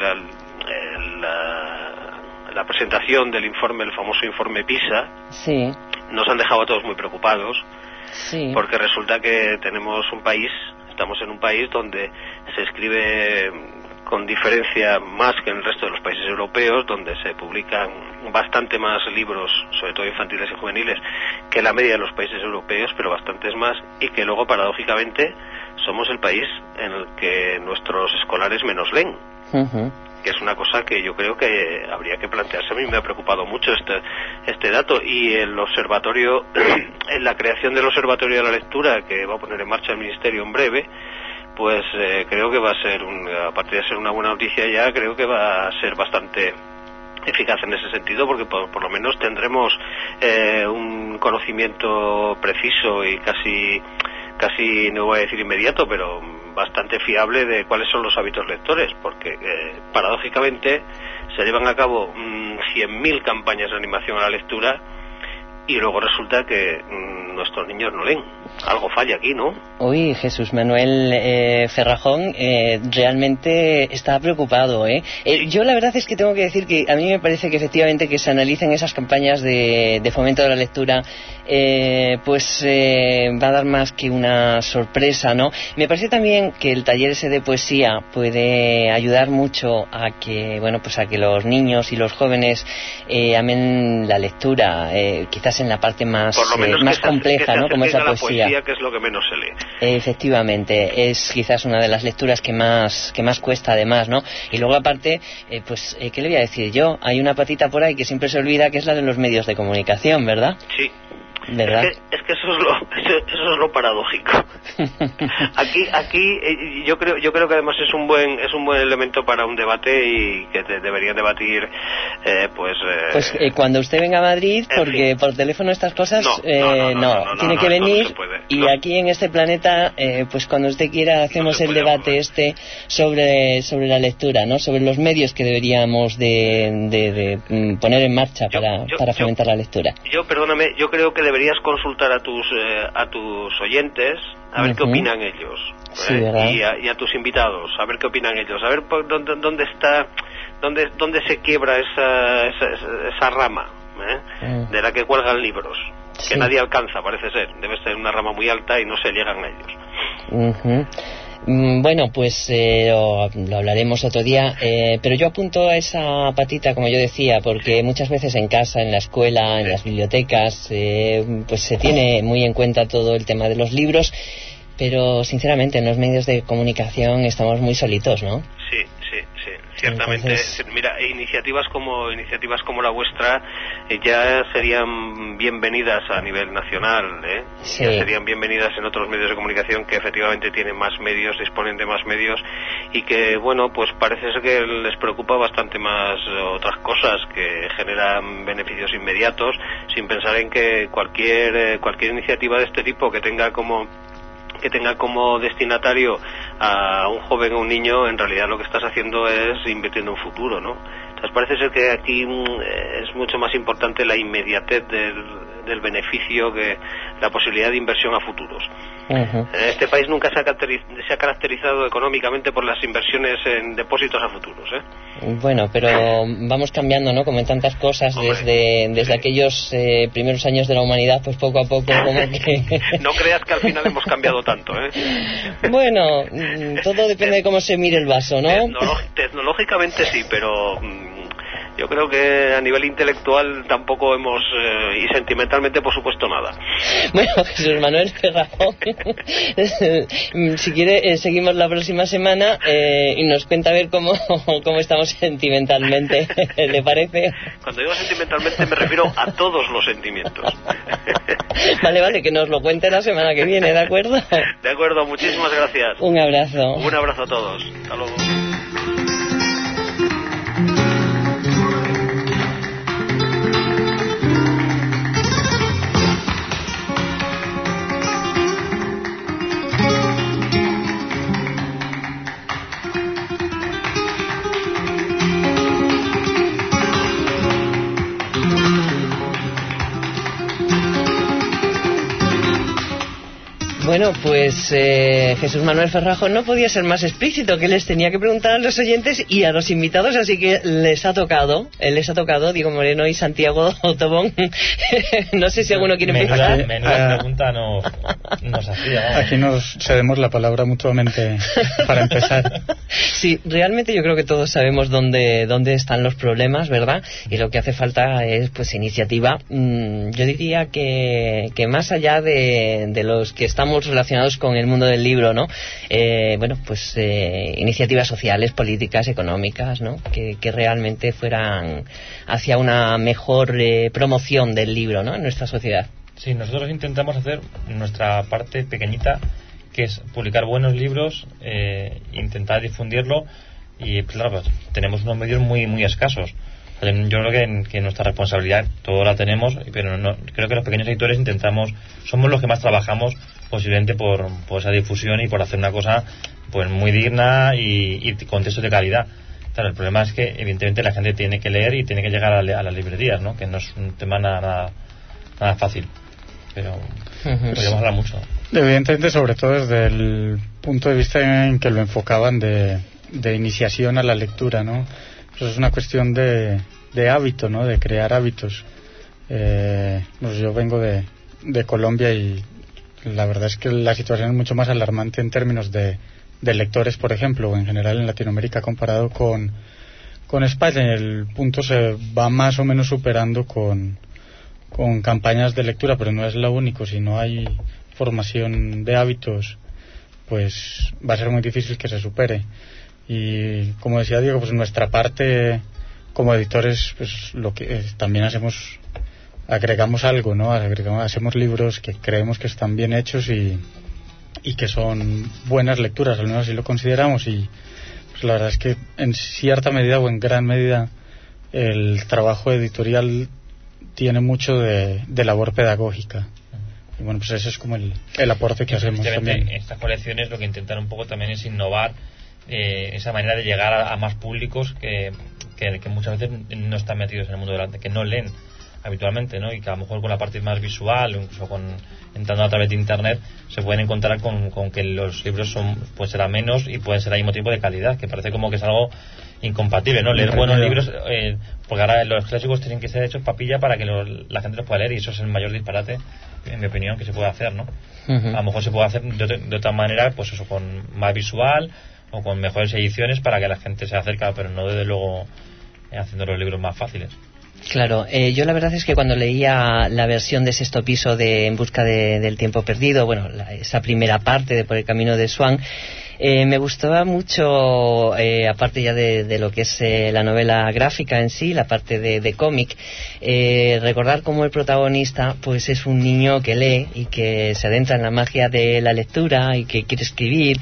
la presentación del famoso informe PISA, nos han dejado a todos muy preocupados, porque resulta que estamos en un país donde se escribe con diferencia más que en el resto de los países europeos, donde se publican bastante más libros, sobre todo infantiles y juveniles, que la media de los países europeos, pero bastantes más, y que luego, paradójicamente, somos el país en el que nuestros escolares menos leen. Que es una cosa que yo creo que habría que plantearse. A mí me ha preocupado mucho este dato, y el observatorio, en la creación del observatorio de la lectura que va a poner en marcha el Ministerio en breve, pues creo que va a ser, aparte de ser una buena noticia ya, creo que va a ser bastante eficaz en ese sentido, porque por lo menos tendremos un conocimiento preciso y casi no voy a decir inmediato, pero bastante fiable de cuáles son los hábitos lectores, porque paradójicamente se llevan a cabo 100.000 campañas de animación a la lectura, y luego resulta que nuestros niños no leen. Algo falla aquí, ¿no? Uy, Jesús Manuel Ferrajón realmente está preocupado, Yo la verdad es que tengo que decir que a mí me parece que efectivamente que se analicen esas campañas de fomento de la lectura va a dar más que una sorpresa, ¿no? Me parece también que el taller ese de poesía puede ayudar mucho a que los niños y los jóvenes amen la lectura, quizás en la parte más compleja, ¿no? Como es la poesía, que es lo que menos se lee. Efectivamente, es quizás una de las lecturas que más cuesta, además, ¿no? Y luego aparte, ¿qué le voy a decir yo? Hay una patita por ahí que siempre se olvida, que es la de los medios de comunicación, ¿verdad? Sí. ¿Verdad? Es que eso es lo paradójico. Aquí yo creo que además es un buen elemento para un debate, y que deberían debatir cuando usted venga a Madrid, porque por teléfono estas cosas no tiene que venir. No se puede. Y aquí en este planeta, pues cuando usted quiera hacemos el debate sobre la lectura, ¿no? Sobre los medios que deberíamos de poner en marcha para fomentar la lectura. Perdóname, yo creo que deberías consultar a tus oyentes a ver qué opinan ellos. Sí, ¿verdad? Y a tus invitados, a ver qué opinan ellos, a ver dónde se quiebra esa rama de la que cuelgan libros, que nadie alcanza, parece ser. Debe ser una rama muy alta y no se llegan a ellos. Bueno, pues lo hablaremos otro día, pero yo apunto a esa patita, como yo decía, porque muchas veces en casa, en la escuela, en las bibliotecas, pues se tiene muy en cuenta todo el tema de los libros, pero sinceramente en los medios de comunicación estamos muy solitos, ¿no? Sí, ciertamente. Entonces, mira, iniciativas como la vuestra ya serían bienvenidas a nivel nacional, ya serían bienvenidas en otros medios de comunicación que efectivamente tienen más medios, disponen de más medios, y que, bueno, pues parece ser que les preocupa bastante más otras cosas que generan beneficios inmediatos, sin pensar en que cualquier iniciativa de este tipo que tenga como destinatario a un joven o un niño, en realidad lo que estás haciendo es invirtiendo en futuro, ¿no? Entonces parece ser que aquí es mucho más importante la inmediatez del beneficio que la posibilidad de inversión a futuros. Este país nunca se ha caracterizado económicamente por las inversiones en depósitos a futuros, Bueno, pero vamos cambiando, ¿no? Como en tantas cosas, desde aquellos primeros años de la humanidad, pues poco a poco como que... No creas que al final hemos cambiado tanto, Bueno, todo depende de cómo se mire el vaso, ¿no? Tecnológicamente sí, pero... yo creo que a nivel intelectual tampoco hemos, y sentimentalmente por supuesto nada. Bueno, Jesús Manuel Ferrajón, si quiere seguimos la próxima semana y nos cuenta a ver cómo estamos sentimentalmente, ¿le parece? Cuando digo sentimentalmente me refiero a todos los sentimientos. Vale, que nos lo cuente la semana que viene, ¿de acuerdo? De acuerdo, muchísimas gracias. Un abrazo. Un abrazo a todos. Hasta luego. Bueno, pues Jesús Manuel Ferrajón no podía ser más explícito, que les tenía que preguntar a los oyentes y a los invitados, así que les ha tocado Diego Moreno y Santiago Tobón. No sé si alguno quiere empezar. Menuda pregunta nos hacía. Aquí nos cedemos la palabra mutuamente para empezar. Sí, realmente yo creo que todos sabemos dónde están los problemas, ¿verdad? Y lo que hace falta es pues iniciativa. Yo diría que más allá de los que estamos relacionados con el mundo del libro, ¿no? Iniciativas sociales, políticas, económicas, ¿no? Que realmente fueran hacia una mejor promoción del libro, ¿no? En nuestra sociedad. Sí, nosotros intentamos hacer nuestra parte pequeñita, que es publicar buenos libros, intentar difundirlo, y claro, pues, tenemos unos medios muy muy escasos. Yo creo que nuestra responsabilidad todos la tenemos, pero creo que los pequeños editores somos los que más trabajamos posiblemente por esa difusión y por hacer una cosa pues muy digna y con textos de calidad. Claro, el problema es que evidentemente la gente tiene que leer y tiene que llegar a las librerías, ¿no? Que no es un tema nada fácil, pero podríamos hablar mucho. Evidentemente, sobre todo desde el punto de vista en que lo enfocaban de iniciación a la lectura, ¿no? Pues es una cuestión de hábito, ¿no? De crear hábitos. Pues yo vengo de Colombia y la verdad es que la situación es mucho más alarmante en términos de lectores, por ejemplo, o en general en Latinoamérica comparado con España. El punto se va más o menos superando con campañas de lectura, pero no es lo único. Si no hay formación de hábitos, pues va a ser muy difícil que se supere. Y como decía Diego, pues nuestra parte como editores, pues lo que también hacemos, agregamos algo, ¿no? Hacemos libros que creemos que están bien hechos y que son buenas lecturas, al menos así lo consideramos. Y pues la verdad es que en cierta medida o en gran medida el trabajo editorial tiene mucho de labor pedagógica, bueno, pues ese es como el aporte que hacemos también. Estas colecciones lo que intentan un poco también es innovar esa manera de llegar a más públicos que muchas veces no están metidos en el mundo del arte, que no leen habitualmente, ¿no? Y que a lo mejor con la parte más visual o incluso entrando a través de internet se pueden encontrar con que los libros pues serán menos y pueden ser al mismo tiempo de calidad, que parece como que es algo incompatible, ¿no? Leer buenos libros, porque ahora los clásicos tienen que ser hechos papilla para que la gente los pueda leer, y eso es el mayor disparate, en mi opinión, que se puede hacer, ¿no? A lo mejor se puede hacer de otra manera, pues eso, con más visual o con mejores ediciones para que la gente se acerque, pero no desde luego haciendo los libros más fáciles. Claro, yo la verdad es que cuando leía la versión de Sexto Piso de En busca del tiempo perdido, bueno, esa primera parte de Por el camino de Swan, me gustaba mucho, aparte ya de lo que es la novela gráfica en sí, la parte de cómic, recordar cómo el protagonista pues es un niño que lee y que se adentra en la magia de la lectura y que quiere escribir.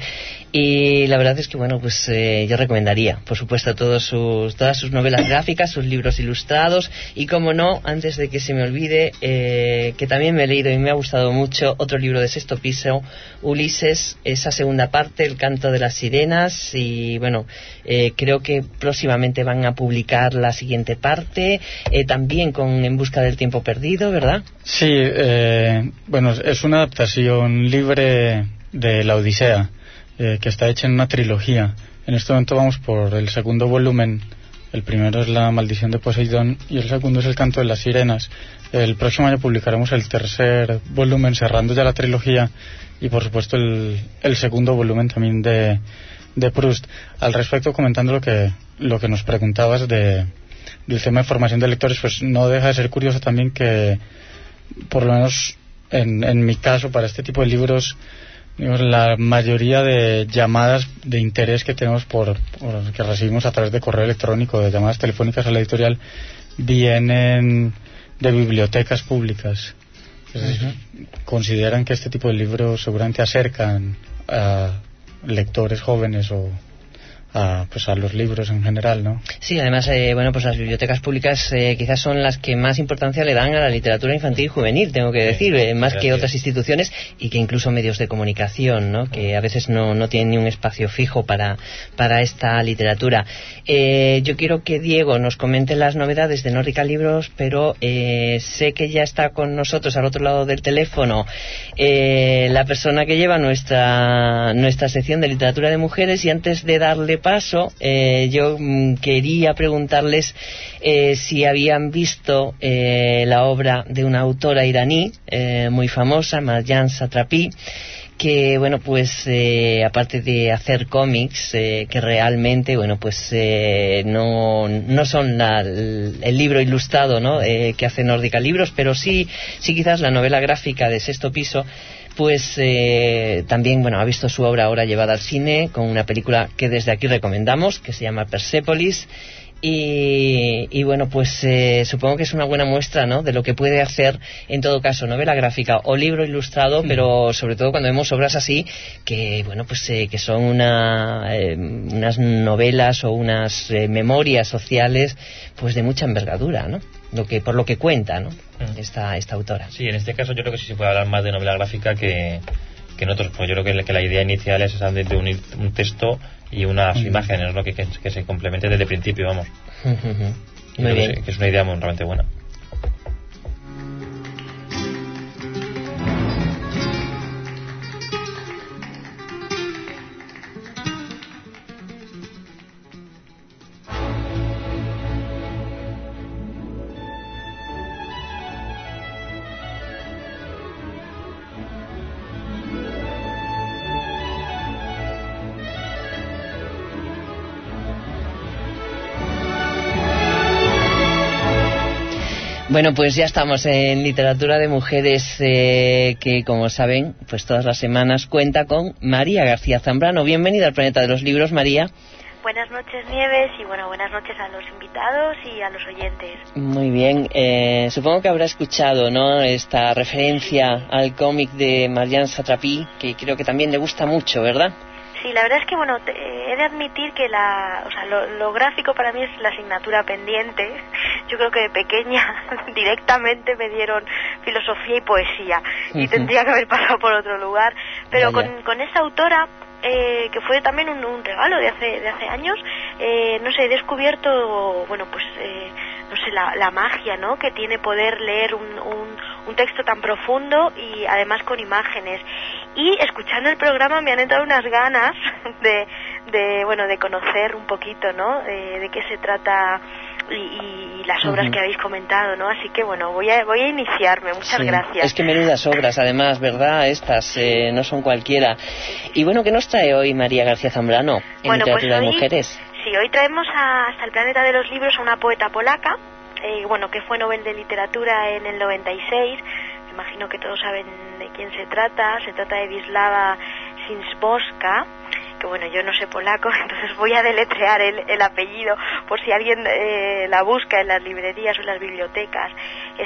Y la verdad es que, bueno, pues yo recomendaría, por supuesto, todas sus novelas gráficas, sus libros ilustrados y, como no, antes de que se me olvide, que también me he leído y me ha gustado mucho otro libro de Sexto Piso, Ulises, esa segunda parte, El canto de las sirenas, y bueno, creo que próximamente van a publicar la siguiente parte, también con En busca del tiempo perdido, ¿verdad? Sí, bueno, es una adaptación libre de la Odisea, que está hecha en una trilogía. En este momento vamos por el segundo volumen. El primero es La maldición de Poseidón y el segundo es El canto de las sirenas. El próximo año publicaremos el tercer volumen, cerrando ya la trilogía, y por supuesto el segundo volumen también de Proust. Al respecto, comentando lo que nos preguntabas del tema de formación de lectores, pues no deja de ser curioso también que, por lo menos en mi caso, para este tipo de libros, la mayoría de llamadas de interés que tenemos que recibimos a través de correo electrónico, de llamadas telefónicas a la editorial, vienen de bibliotecas públicas. Entonces, consideran que este tipo de libros seguramente acercan a lectores jóvenes o pues a los libros en general, ¿no? Sí, además, bueno, pues las bibliotecas públicas quizás son las que más importancia le dan a la literatura infantil y juvenil, tengo que decir, más que otras instituciones, y que incluso medios de comunicación, ¿no? Que a veces no tienen ni un espacio fijo para esta literatura. Yo quiero que Diego nos comente las novedades de Nórdica Libros, pero sé que ya está con nosotros al otro lado del teléfono la persona que lleva nuestra sección de literatura de mujeres, y antes de darle paso, yo quería preguntarles si habían visto la obra de una autora iraní muy famosa, Marjan Satrapi, que, bueno, pues aparte de hacer cómics que realmente, bueno, pues no son el libro ilustrado, ¿no? Que hace Nórdica Libros, pero sí quizás la novela gráfica de Sexto Piso, pues también, bueno, ha visto su obra ahora llevada al cine con una película que desde aquí recomendamos, que se llama Persépolis, y bueno, pues supongo que es una buena muestra, ¿no?, de lo que puede hacer, en todo caso, novela gráfica o libro ilustrado, pero sobre todo cuando vemos obras así, que, bueno, pues que son unas novelas o unas memorias sociales, pues de mucha envergadura, ¿no?, por lo que cuenta, ¿no?, esta autora. Sí, en este caso yo creo que sí se puede hablar más de novela gráfica que en otros, pues yo creo que la idea inicial es esa de unir un texto y unas imágenes, ¿no?, que se complementen desde el principio, vamos. Muy bien. Que es una idea realmente buena. Bueno, pues ya estamos en Literatura de Mujeres, que, como saben, pues todas las semanas cuenta con María García Zambrano. Bienvenida al Planeta de los Libros, María. Buenas noches, Nieves, y bueno, buenas noches a los invitados y a los oyentes. Muy bien, supongo que habrá escuchado, ¿no?, esta referencia al cómic de Marjan Satrapi, que creo que también le gusta mucho, ¿verdad? Sí, la verdad es que, bueno, he de admitir que lo gráfico para mí es la asignatura pendiente. Yo creo que de pequeña directamente me dieron filosofía y poesía y tendría que haber pasado por otro lugar. Pero con esta autora, que fue también un regalo de hace años, no sé, he descubierto, bueno, pues, no sé, la magia, ¿no?, que tiene poder leer un texto tan profundo y además con imágenes. Y escuchando el programa me han entrado unas ganas de conocer un poquito, ¿no?, de qué se trata y las obras que habéis comentado, ¿no? Así que, bueno, voy a iniciarme. Muchas gracias. Es que menudas obras, además, ¿verdad? Estas no son cualquiera. Y bueno, ¿qué nos trae hoy María García Zambrano en Literatura de Mujeres? Sí, hoy traemos Hasta el planeta de los libros a una poeta polaca, que fue Nobel de Literatura en el 96. Imagino que todos saben de quién se trata. Se trata de Wisława Szymborska, que, bueno, yo no sé polaco, entonces voy a deletrear el apellido por si alguien la busca en las librerías o en las bibliotecas. Es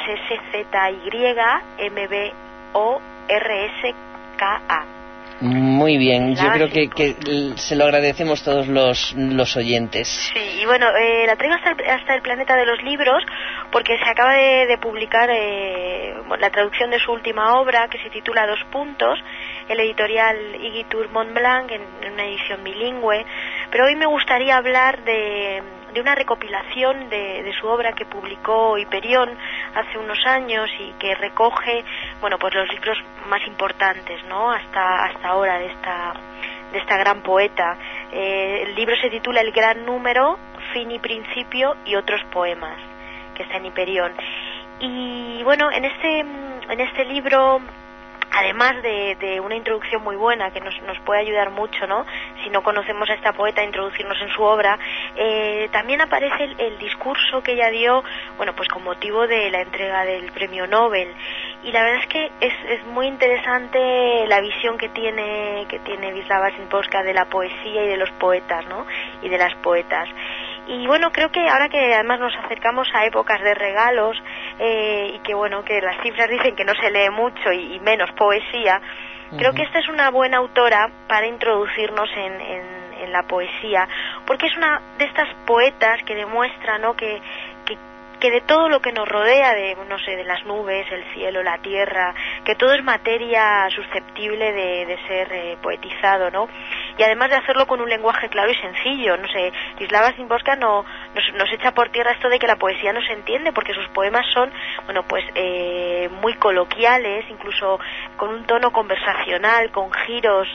Szymborska. Muy bien, yo creo que se lo agradecemos todos los oyentes. Sí, y bueno, la traigo hasta el planeta de los libros porque se acaba de publicar la traducción de su última obra, que se titula 2 puntos, el editorial Igitur Montblanc, en una edición bilingüe. Pero hoy me gustaría hablar de una recopilación de su obra que publicó Hyperion hace unos años y que recoge, bueno, pues los libros más importantes, ¿no?, hasta ahora de esta gran poeta. El libro se titula El gran número, fin y principio y otros poemas, que está en Hyperion. Y bueno, en este libro, además de una introducción muy buena que nos puede ayudar mucho, ¿no?, si no conocemos a esta poeta, a introducirnos en su obra, también aparece el discurso que ella dio, bueno, pues con motivo de la entrega del premio Nobel. Y la verdad es que es muy interesante la visión que tiene Wisława Szymborska de la poesía y de los poetas, ¿no?, y de las poetas. Y bueno, creo que ahora que además nos acercamos a épocas de regalos, y que, bueno, que las cifras dicen que no se lee mucho y menos poesía, creo que esta es una buena autora para introducirnos en la poesía, porque es una de estas poetas que demuestra, ¿no?, que de todo lo que nos rodea, de las nubes, el cielo, la tierra, que todo es materia susceptible de ser poetizado, ¿no? Y además de hacerlo con un lenguaje claro y sencillo, no sé, Wisława Szymborska nos echa por tierra esto de que la poesía no se entiende, porque sus poemas son, bueno, pues muy coloquiales, incluso con un tono conversacional, con giros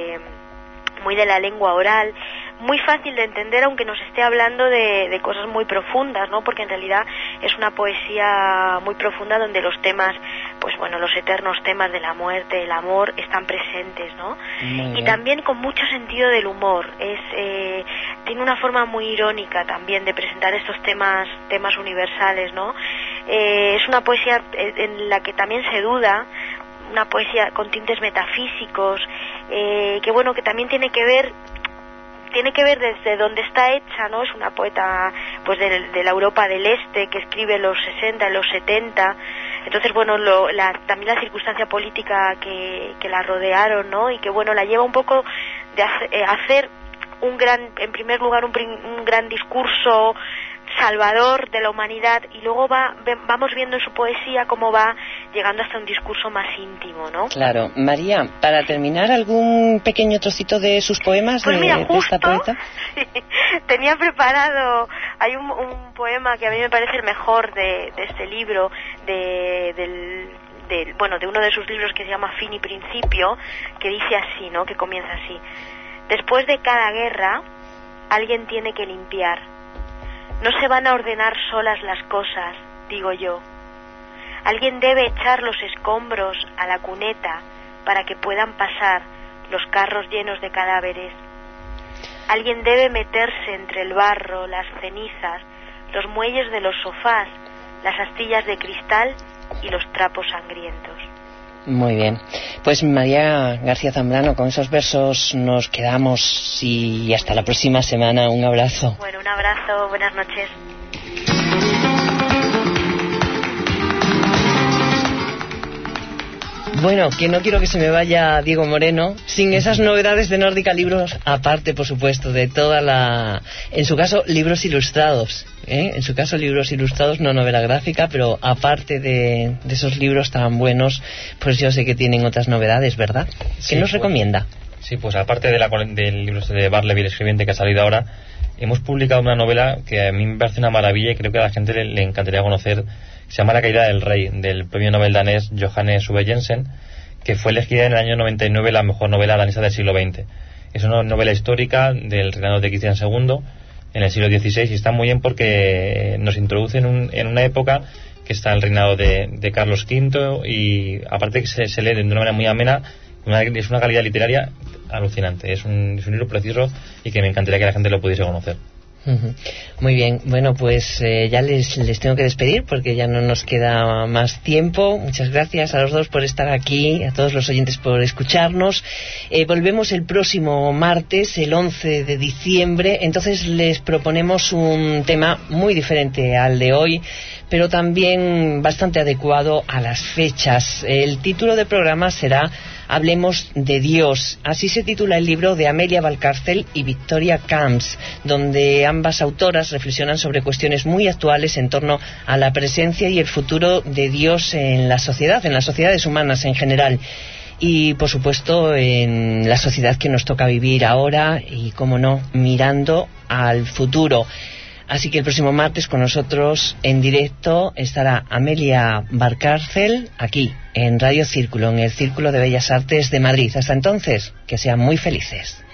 muy de la lengua oral, muy fácil de entender, aunque nos esté hablando de cosas muy profundas, ¿no?, porque en realidad es una poesía muy profunda donde los temas, pues bueno, los eternos temas de la muerte, el amor, están presentes, ¿no? Y también con mucho sentido del humor. Tiene una forma muy irónica también de presentar estos temas universales, ¿no? Es una poesía en la que también se duda, una poesía con tintes metafísicos, que, bueno, que también tiene que ver desde dónde está hecha, ¿no? Es una poeta, pues, de la Europa del Este, que escribe en los 60, en los 70. Entonces, bueno, también la circunstancia política que la rodearon, ¿no?, y que, bueno, la lleva un poco de hacer en primer lugar, un gran discurso salvador de la humanidad, y luego vamos viendo en su poesía cómo va llegando hasta un discurso más íntimo, ¿no? Claro. María, para terminar, ¿algún pequeño trocito de sus poemas, pues mira, de esta poeta? Sí, tenía preparado, hay un poema que a mí me parece el mejor de este libro, de uno de sus libros, que se llama Fin y Principio, que dice así, ¿no?, que comienza así: después de cada guerra, alguien tiene que limpiar. No se van a ordenar solas las cosas, digo yo. Alguien debe echar los escombros a la cuneta para que puedan pasar los carros llenos de cadáveres. Alguien debe meterse entre el barro, las cenizas, los muelles de los sofás, las astillas de cristal y los trapos sangrientos. Muy bien. Pues María García Zambrano, con esos versos nos quedamos y hasta la próxima semana. Un abrazo. Bueno, un abrazo. Buenas noches. Bueno, que no quiero que se me vaya Diego Moreno sin esas novedades de Nórdica Libros, aparte, por supuesto, de toda la... En su caso, libros ilustrados, En su caso, libros ilustrados, no novela gráfica, pero aparte de esos libros tan buenos, pues yo sé que tienen otras novedades, ¿verdad? ¿Qué nos recomienda? Sí, pues aparte del libro de Barleby, el escribiente, que ha salido ahora, hemos publicado una novela que a mí me parece una maravilla y creo que a la gente le encantaría conocer. Se llama La caída del rey, del premio Nobel danés Johannes V. Jensen, que fue elegida en el año 99 la mejor novela danesa del siglo XX. Es una novela histórica del reinado de Cristian II en el siglo XVI, y está muy bien porque nos introduce en una época que está el reinado de Carlos V, y aparte que se lee de una manera muy amena. Es una calidad literaria alucinante. Es un libro precioso y que me encantaría que la gente lo pudiese conocer. Muy bien, bueno, pues ya les tengo que despedir porque ya no nos queda más tiempo. Muchas gracias a los dos por estar aquí, a todos los oyentes por escucharnos. Volvemos el próximo martes, el 11 de diciembre. Entonces les proponemos un tema muy diferente al de hoy, pero también bastante adecuado a las fechas. El título del programa será Hablemos de Dios. Así se titula el libro de Amelia Valcárcel y Victoria Camps, donde ambas autoras reflexionan sobre cuestiones muy actuales en torno a la presencia y el futuro de Dios en la sociedad, en las sociedades humanas en general. Y, por supuesto, en la sociedad que nos toca vivir ahora y, como no, mirando al futuro. Así que el próximo martes con nosotros en directo estará Amelia Valcárcel aquí en Radio Círculo, en el Círculo de Bellas Artes de Madrid. Hasta entonces, que sean muy felices.